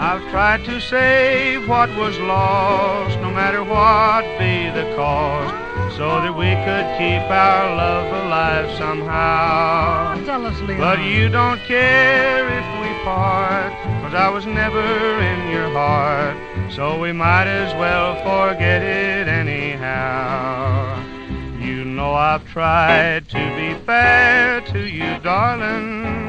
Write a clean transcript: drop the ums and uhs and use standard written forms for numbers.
I've tried to save what was lost, no matter what be the cost, so that we could keep our love alive somehow. Oh, tell us, Leon. But you don't care if we part, 'cause I was never in your heart, so we might as well forget it anyhow. You know I've tried to be fair to you, darling,